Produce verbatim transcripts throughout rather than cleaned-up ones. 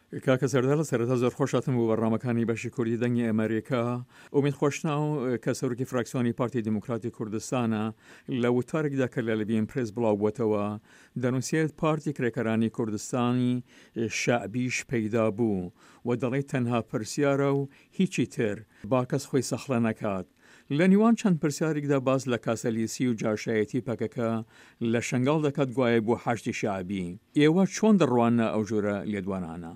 کاکە سەردار سەرەتا زۆر خۆشاتم بۆ بەڕامەکانی بەشی کوردی دەنگی ئەمریکا. ئومید خۆشناو کە سەرۆکی فراکسیۆنی پارتی دموکراتی کوردستانە لە وتارێکدا کە لە لەبیین پرێس بڵاو بووەتەوە دەنووسێت پارتی کرێکەرانی کوردستانی شعبیش پەیدا بوو و دەڵێت تەنها پرسیارە و هیچی تر با کەس خۆی سەخلە نەکات. لە نیوان چەند پرسیارێکدا باز لە کاسەلیسی و جاشایەتی پەکەکە لە شنگاڵ دەکات گوایە بۆ حەشتی شعبی. ئێوە چۆن دەڕوانە ئەو جۆرە لێدوانانە؟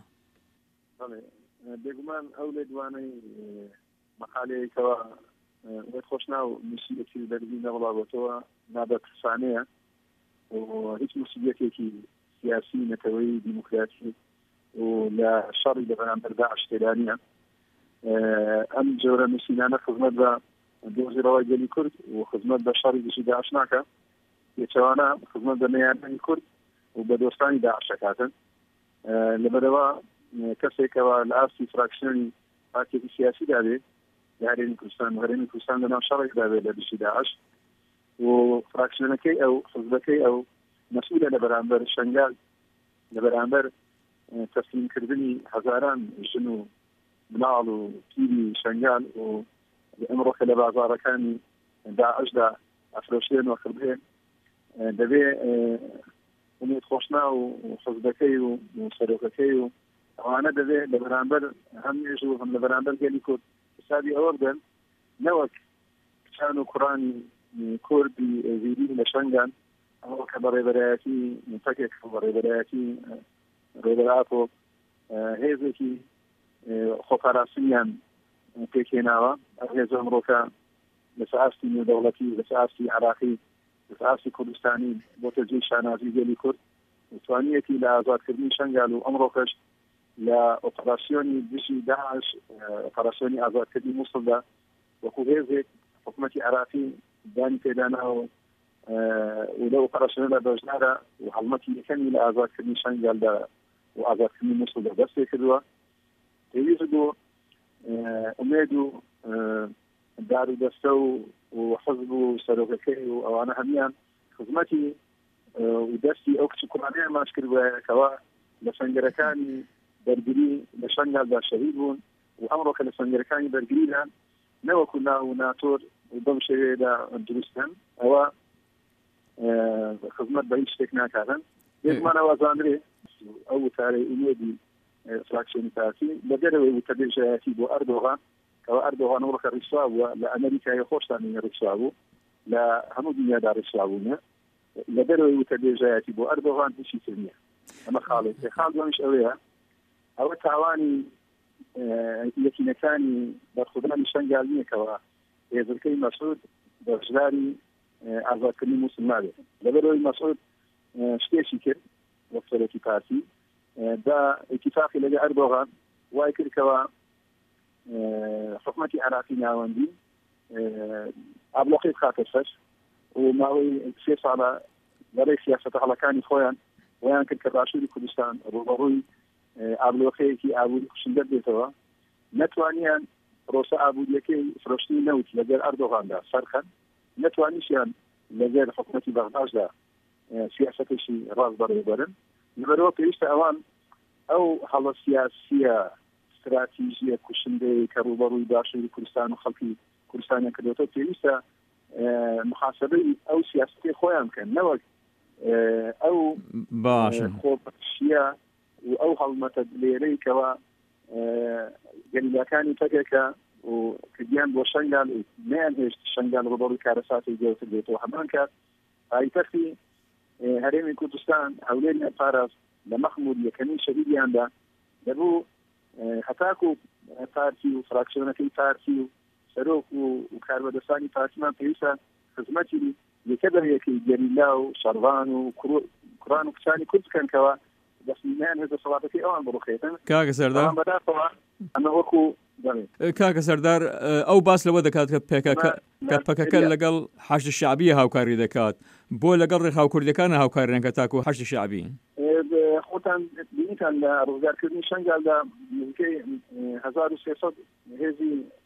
بێگومان ئەو لێدوانەی مەقالەیەکەوە وێت خۆشنا و موسیقی دەربی نەوڵاوەتەوە نابەترسانەیە و هیچ موسیقیەکێکی سیاسی نەتەوەی دیموکراسی و لە شەڕی لە بەرامبەر داعش تێدانیە. ئەم جۆرە نووسینانە خزمەت بە دۆزیڕەوەی گەلی کورد و خزمەت بە شەڕی دژی داعش ناکە، پێچەوانە خزمەت بە نەیانەی کورد و بە دۆستانی داعش دەکاتن. لەبەرەوە کەسێکەوە لە ئاستی فراکسیۆنی پارتیەکی سیاسی دابێت لە هەرێمی کوردستان هەرێمی کوردستان لەناو شەڕێک دابێت لە دژی داعش و فراکسیۆنەکەی ئەو حزبەکەی ئەو مەسئولە لە بەرامبەر شنگال لە بەرامبەر تەسلیمکردنی هەزاران ژن و مناڵ و پیری شنگال و ئەمڕۆکە لە بازاڕەکانی داعشدا ئەفرۆشێن و خردێن دەبێ ئومید خۆشنا و حزبەکەی و سەرۆکەکەی و ئەوانە دەبێت لە بەرامبەر هەم نێژ و هەم لە بەرامبەر گەلی کورد حسابی ئەوە بدەن نەوەک کچان و کوڕانی کوردی زیری لە شەنگان ئەوە کە بە ڕێبەرایەتی پەکێک بە ڕێبەرایەتی ڕێبەرات و هێزێکی خۆپاراستنیان پێکهێناوە. ئەو هێزە ئەمڕۆکە لەسەر ئاستی نێودەوڵەتی لەسەر ئاستی عراقی لەسەر ئاستی کوردستانی بۆتە جێی شانازی گەلی کورد توانیەتی لە ئازادکردنی شنگال و ئەمڕۆکەش لە ئۆپەراسیۆنی دژی داعش ئۆپەراسیۆنی ئازادکردنی مووسڵدا وەکو هێزێک حکوومەتی عراقی دانی پێداناوە و لە ئۆپەراسیۆنەدا بەژنارە و هەڵمەتی یەکەمی لە ئازادکردنی شنگالدا و ئازادکردنی مووسڵدا دەست پێ کردووە. پێویست بوو ئومێد و دار و دەستە و حزب و سەرۆکەکەی و ئەوانە هەمیان خزمەتی و دەستی ئەو کچ کوڕانەیە ماچ کردووەکەوە لە سەنگەرەکانی بەرگری لە شنگالدا شەهید بوون و ئەمڕۆکە لە سەنگەرەکانی بەرگریدا نەوەکو ناو و ناتۆر بەم شێوەیەدا دروستن ئەوە خزمەت بە هیچ شتێک ناکاتن. بێگومانەوە زانرێ ئەو وتارەی ئومێدی فراکسیۆنی پارتی لە دەرەوەی وتەبێژایەتی بۆ ئەردۆغان کەەوە ئەردۆغان ئەوڕۆکە ڕیسوا بووە لە ئەمریکای خۆشتانی ڕیسوا بوو لە هەموو دنیادا ڕیسوا بوونە لە دەرەوەی وتەبێژایەتی بۆ ئەردۆغان هیچی تر نییە. ئەمە خاڵێک خاڵ دومیش ئەوەیە ئەوە تاوانی یەکینەکانی بەرخودانی شنگال نییەکەوە هێزەکەی مەسعود بەشداری ئازادکردنی مووسڵ نابێت. لەبەرەوەی مەسعود شتێکی کرد وەک سەرۆکی پارتی دا اتفاقی لەگە ئەردۆغان وای کردکەوە حکوومەتی عراقی ناوەندی ئابلۆقی بخاتە سەر و ماوەی سێ ساڵە لەڕێی سیاسەتە هەڵەکانی خۆیان ویان کرد کە باشووری کوردستان ڕوبەڕووی ئابلۆقەیەکی ئابووری کوشندە بێتەوە. نەتوانیان ڕۆسە ئابووریەکەی فرۆشتنی نەوت لەگەر ئەردۆغاندا سەرخەن، نەتوانیشیان لەگەر حکوومەتی بەغداددا سیاسەتێکی ڕاست بەڕێوەبەرن. لەبەرەوە پێویستە ئەوان ئەو هەڵە سیاسیە استراتیژیە کوشندەی کە ڕوبەڕووی باشووری کوردستان و خەڵکی کوردستانیان کردوێتەوە پێویستە محاسبەی ئەو سیاسەتی خۆیان بکەن نەوەک ئەو خۆپەتشیە و ئەو هەڵمەتە لێرەی کەەوە گەلیلاکانی پەکێکە و کردیان بۆ شنگال نیان هێشت شنگال ڕوبەڕووی کارەساتی گەوتر بێتەوە. هەمان کات پایتەختی هەرێمی کوردستان هەولێری پاراست لە مەخمود یەکەمین شەهیدیاندا دەبوو هەتاکو پارتی و فراکسیۆنەکەی پارتی و سەرۆک و کاربەدەستانی پارتیمان پێویستە خزمەتی یەکە بەرەیەکەی گەریلا و شەڕوان و کوڕان و کچانی کورد بکەنکەوە دەستنیان هێزە سەڵاتەکەی ئەوان بڕوخێتن. کاکە سەردار بەداخەوە ئەمە وەکو کاکە سەردار ئەو باس لەوە دەکات کە پەکەکە لەگەڵ حەشد شعبی هاوکاری دەکات بۆ لەگەڵ ڕێکخاوکردەکانە هاوکاریان کە تاکو حەشد شعبی خۆتان بینیتان لە ڕوودارکردنی شنگالدا نزیکەی هەزار و سێسەد هێزی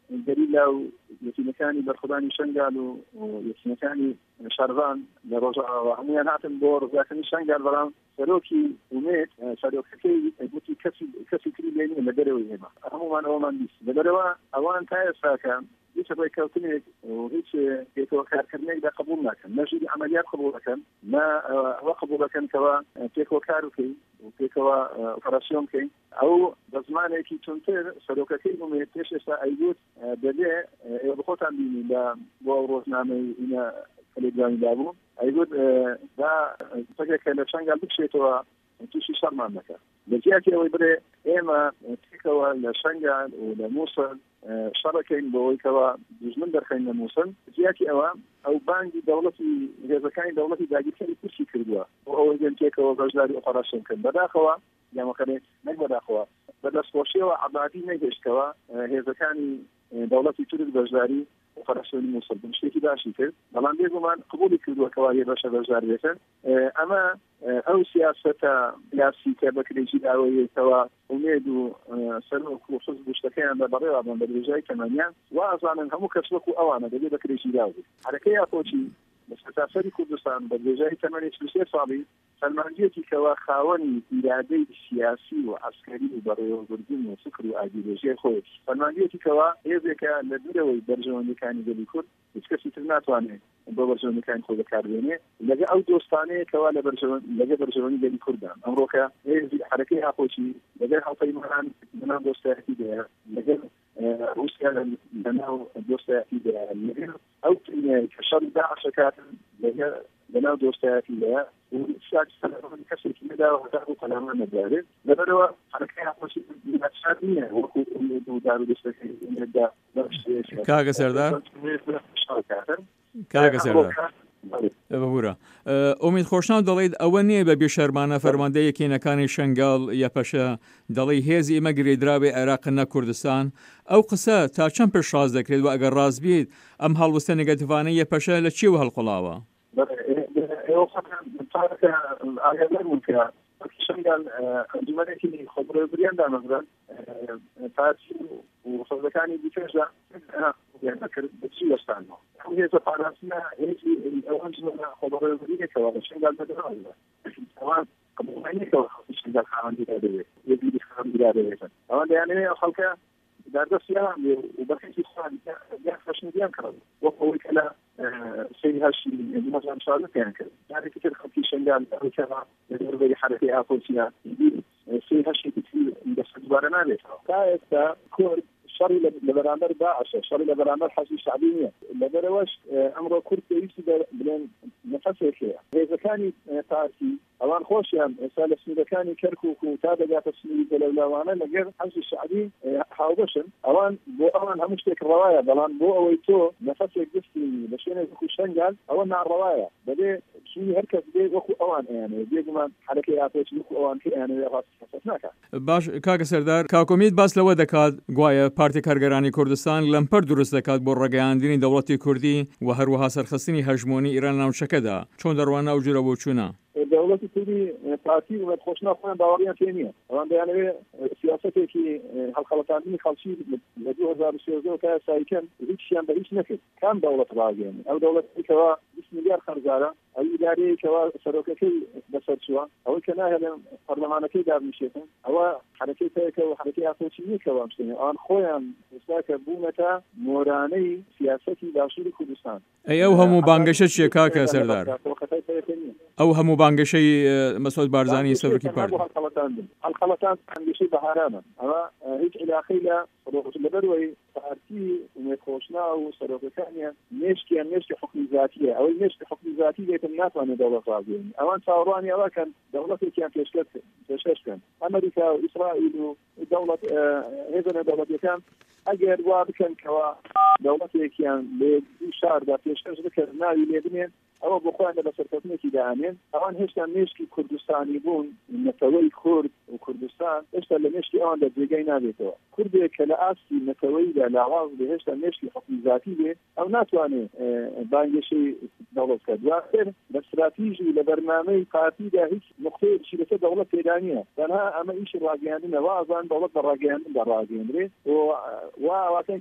دەلیلا و یەتیمەکانی بەرخدانی شنگال و یەتیمەکانی شارڤان لە ڕۆژاوا هەمویان هاتن بۆ ڕزگارکردنی شنگال، بەڵام سەرۆکی ومێد سەرۆکەکەی گوتی کەسی تری لێ نییە لە دەرەوەی ئێمە، هەمومان ئەومان بیست لەبەرەوە ئەوان تا ئێستاکە هیچ ڕێککەوتنێک و هیچ پێکەوە کارکردنێکدا قبول ناکەن، نەژوری عملیات قبول دەکەن، نە ئەوە قبول دەکەن کەەوە پێکەوە کار بکەین و پێکەوە ئۆپەراسیۆن بکەین. ئەو بە زمانێکی چونتر سەرۆکەکەی ومێد پێش ئێستا ئەیگوت دەبێ ئێوە بخۆتان بینی لە بۆ ئەو ڕۆژنامەی ئینە تەلەڤیزیۆنی دابوو، ئەیگوت دا سەگێکە لە چەنگال بکشێتەوە تووشی شەڕمان نەکات. لە جیاتی ئەوەی برێ ئێمە پێکەوە لە شەنگال و لە مووسڵ شەڕەکەین بۆەوەی کەەوە دوژمن دەرخەین لە مووسڵ، جیاتی ئەوە ئەو بانگی دەوڵەتی هێزەکانی دەوڵەتی داگیرکاری کورسی کردووە بۆ ئەوەی دێن پێکەوە بەشداری ئۆپەراسیۆن کرد. بەداخەوە یامەکەنێ نەک بەداخەوە بەدەستخۆشیەوە عەبادی نەگەشتەوە هێزەکانی دەوڵەتی تورک بەشداری ئۆپەراسیۆنی مووسڵ شتێکی باشی کرد، بەڵام بێگومان قبولی کردووە کەوا هێ بەشە بەشدار بێتن. ئەمە ئەو سیاسەتە یاسیکە بەکرێکی داوەیەکەوە ومێد و سەرۆک و حزب شتەکەیان بە بەڕێوابن بە درێژای تەمەنیان وازانن هەموو کەس وەکو ئەوانە دەبێت بەکرێکی داوێت. حرەکەی ئاپۆچی لە سەتاسەری کوردستان بە درێژای تەمەنی سێ ساڵی سەلمانجیەتی کەوا خاوەنی ئیرادەی سیاسی و عسکەری و بەڕێوەبردن و فکر و ئایدیۆلۆژیای خۆی، سەلمانجیەتی کەوا هێزێکە لە دوورەوەی بەرژەوەندەکانی گەلی کورد هیچ کەسی تر ناتوانێت بۆ بەرژەوەندەکانی خۆی بەکاربێنێ لەگە ئەو دۆستانەیە کەوا لە بەرژەوەند لەگە بەرژەوەندی گەلی کوردان. ئەمڕۆکە هێزی حرەکەی ئاپۆچی لەگەر هاوپەیمانان بەناو دۆستایەتی دەیە، لەگەر رووسیا لەناو دۆستایەتی دەیە، لەگەر ئەو کە شەڕی داعشەکاتن لەگە بەناو دۆستایەتی دەیە و کەسێکی نەداوە هەتا بۆ پەلامان نەدارێت. لەبەرەوە حرەکەی ئاپۆچی ناچار نییە وەکو و دار و دەستەکەیدا کاگە سەردار کاگە سەردار بەبوورە ئومید خۆشناو دەڵێت ئەوە نییە بە بێشەرمانە فەرماندەی یەکێنەکانی شنگال یا پەشە دەڵێ هێزی ئێمە گرێدراوێ عێراق نە کوردستان. ئەو قسە تا چەند پێش ڕاست دەکرێت و ئەگەر ڕاست بیت ئەم هەڵوەستە نێگەتیڤانەی یەپەشە لە چیوە هەڵقڵاوە؟ شنگال ئەنجومەنێکی خۆبڕێوەبریان دامەزران پارتی و سەردەکانی دیکەشدا کرد بچی وەستانەوە هێزە پاراستنە هێزی ئەو ئەنجومەنە خۆبڕێوەبریەکەوە لە شنگال بەدەڕاوە ئەوان قبوڵەکەوە شنگال خاوەندیدا دەوێت یەکێکی خاوەندیدا دەوێتن ئەوان دەیانەوێت ئەو خەڵکە دەردەستیان بێ و بەخێکی خۆیان یان خەشنگیان کرد وەک ئەوەی کە لە سەیری هەشتی مەزان شارەکەیان کرد یانێکی تر خەڵکی شنگال ئەوکەوە لەدەوروبەری حرەکەی ئاپۆچیا سەیری هەشتێکی تر دەست دووبارە نابێتەوە تا ئێستا کورد شەڕی لە بەرامبەر داعشە شەڕی لە بەرامبەر حەزبی شەعبی نییە. لەبەرەوەش ئەمڕۆ کورد پێویستی بڵێن نەفەسێک هەیە. هێزەکانی پارتی ئەوان خۆشیان ئێستا لە سنوورەکانی کەرکووک و تا دەگاتە سنووری دەلەولاوانە لەگەر حەزبی شەعبی هاوبەشن ئەوان بۆ ئەوان هەموو شتێک ڕەوایە، بەڵام بۆ ئەوەی تۆ نەفەسێک گشتی لە شوێنێک وەکو شنگال ئەوە ناڕەوایە بەبێ چی هەر کەس بێ وەکو ئەوان ئەیانەوێت بێگومان حرەکەی ئاپۆچی وەکو ئەوان کە ئەیانەوێت ڕاست حەسەس ناکات. باش کاکە سەردار کاکۆمید باس لەوە دەکات گوایە پارتی کارگەرانی کوردستان لەمپەر دروست دەکات بۆ ڕێگەیاندنی دەوڵەتی کوردی و هەروەها سەرخستنی هەژمۆنی ئیران ناوچەکەدا چۆن دەڕوانە ئەو جورە بۆ چوونە؟ دەوڵەتی کوردی پارتی وڵات خۆشنا خۆیان باوەڕیان پێ نییە. ئەوان دەیانەوێت سیاسەتێکی هەڵخەڵەتاندنی خەڵکی لە دوو هەزار و سێزدە تا ئێستایکەن هیچیان بە هیچ نەکرد. کام دەوڵەت ڕاگەیەنێ ئەو دەوڵەتێکەوە بیست میلیارد خەرجارە ئەو ئیدارەیەکەوە سەرۆکەکەی بەسەر چووە ئەوەی کە ناهێ لە پەرلەمانەکەی دابنیشێتن ئەوە حرەکەی پێیەکە و حرەکەی ئاپۆچی نییەکەوە شتێنێ ئەوان خۆیان ئێستا کە بوونەتە مۆرانەی سیاسەتی باشووری کوردستان. ئەی ئەو هەموو بانگەشە چییە کاکە سەردار؟ ئەو هەموو بانگەشەی مەسعود بارزانی سەرۆکی پارتی هەڵخەڵەتان بانگەشەی بەهارانە ئەوە هیچ علاقەی لە لەبەرەوەی پارتی ومێخۆشنا و سەرۆکەکانیان مێشکیان مێشکی حکمی ذاتیە ئەوەی مێشکی حکمی ذاتی بێتن ناتوانێت دەوڵەت ڕاگەیەنێ ئەوان چاوەڕوانی ئەوەکەن دەوڵەتێکیان پێشکەشکەن ئەمریکا و ئیسرائیل و دەوڵەت هێزە نەدەوڵەتیەکان ئەگەر وا بکەن کەوا دەوڵەتێکیان لێ دوو شاردا پێشکەش بکرد ناوی لێ بنێن ئەوە بۆ خۆیان لە سەرکەوتنێکی داهێن ئەوان هێشتا مێشکی کوردستانی بوون نەتەوەی کورد و کوردستان هێشتا لە مێشکی ئەوان لە جێگەی نابێتەوە. کوردێک کە لە ئاستی نەتەوەیدا لاواز بێ هێشتا مێشکی حکمی ذاتی بێ ئەو ناتوانێت بانگێشەی دەوڵەت بکات. دواتر لە استراتیژی لە بەرنامەی پارتیدا هیچ نقطەیەکی لەسەر دەوڵەت پێدا نییە. تەنها ئەمە ئیشی ڕاگەیاندنە وا ئەزان دەوڵەت بە ڕاگەیاندن دەڕاگەیەندرێت و وا ئەواتەن کە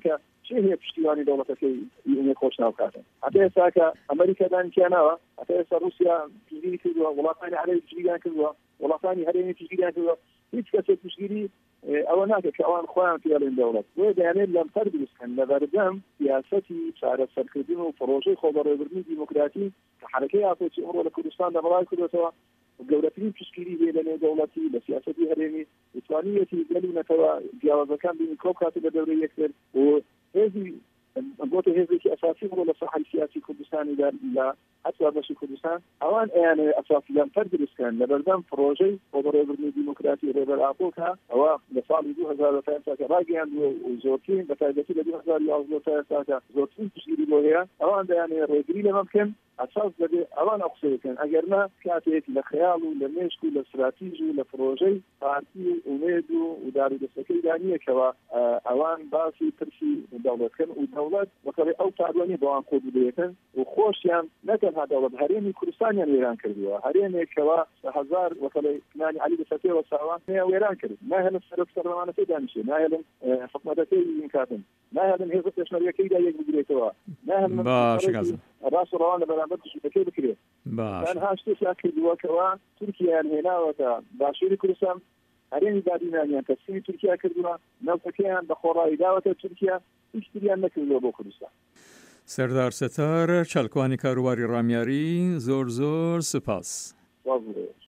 چه هي پشتیوانی دەوڵەتەکەی ئێمە خۆش ناوکاتن هەتا ئێستا کە ئەمریکادان کیاناوە هەتا ئێستا رووسیا پشتگیری کردووە وڵاتانی عەرەبی پشتگیریان کردووە وڵاتانی هەرێمی پشتگیریان کردووە هیچ کەسێک پشتگیری ئەوە ناکە کە ئەوان خۆیان پێڵێن دەوڵەت بۆ دەیانێت لەمپەر دروستکەن لە بەردەم سیاسەتی چارەسەرکردن و پرۆژەی خۆبەڕێوەبردنی دیموکراتی کە حرەکەی ئاسۆچی ئەمڕۆ لە کوردستان دەبڵاو کردوێتەوە گەورەترین پشتگیری هەیە لە نێو دەوڵەتی لە سیاسەتی هەرێمی ئیسلامیەتی گەلوونەتەوە جیاوازەکان بینی کۆب کاتە لە دەورەی یەکتر و هێزی بۆتە هێزێکی ئەساسی بۆ لە ساحەی سیاسی کوردستانیدا لە حتا بەشی کوردستان ئەوان ئەیانێ ئەساسی لەمپەر دروستکەن لە بەردەم پرۆژەی خۆبەڕێوەبردنی دیموکراتی ڕێبەر ئاپۆکە ئەوە لە ساڵی دوو هەزار و پێنج کە ڕاگەیاندووە و زۆرترین بەتایبەتی لە دوو هەزار و یازدە تا ئێستا کە زۆرترین پشتگیری بۆ هەیە ئەوان دەیانێ ڕێگری لەمە بکەن ئەساس دەبێ ئەوان ئەو قسە بکەن ئەگەرنا کاتێک لە خەیاڵ و لە مێشک و لە استراتیژ و لە پرۆژەی پارتی و ئومێد و دارودەستەکەی دانیەکەوە ئەوان باسی پرسی دەوڵەتکەن و دەوڵەت وەکەڵێ ئەو تاوانی بۆوان کۆ بدەیەکەن و خۆشیان نەتەنها دەوڵەت هەرێمی کوردستانیان وێران کردووە هەرێمێکەوە هەزار وەکەڵێ پلانی عەلی بەسەتێوە ساوان وێران کرد ناهێڵن سەرۆک سەرۆمانەکەی دانیشێ ناهێڵن حکومەتەکەی ئینکاتن ناهێڵن هێزە پێشمەرگەکەیدا یەک بگرێتەوە ناهێڵن ڕاست و ڕەوان لە بەرامبەر دژوتەکەی بکرێت تەنها شتێکیان کردووەکەوە تورکیایان هێناوەتە باشووری کوردستان هەرێمی دادینانیان تەسلیمی تورکیا کردووە نەوتەکەیان بە خۆڕایی داوەتە تورکیا هیچ تریان نەکردووە بۆ کوردستان. سەردار ستار چەلکوانی کاروباری ڕامیاری زۆر زۆر سپاس.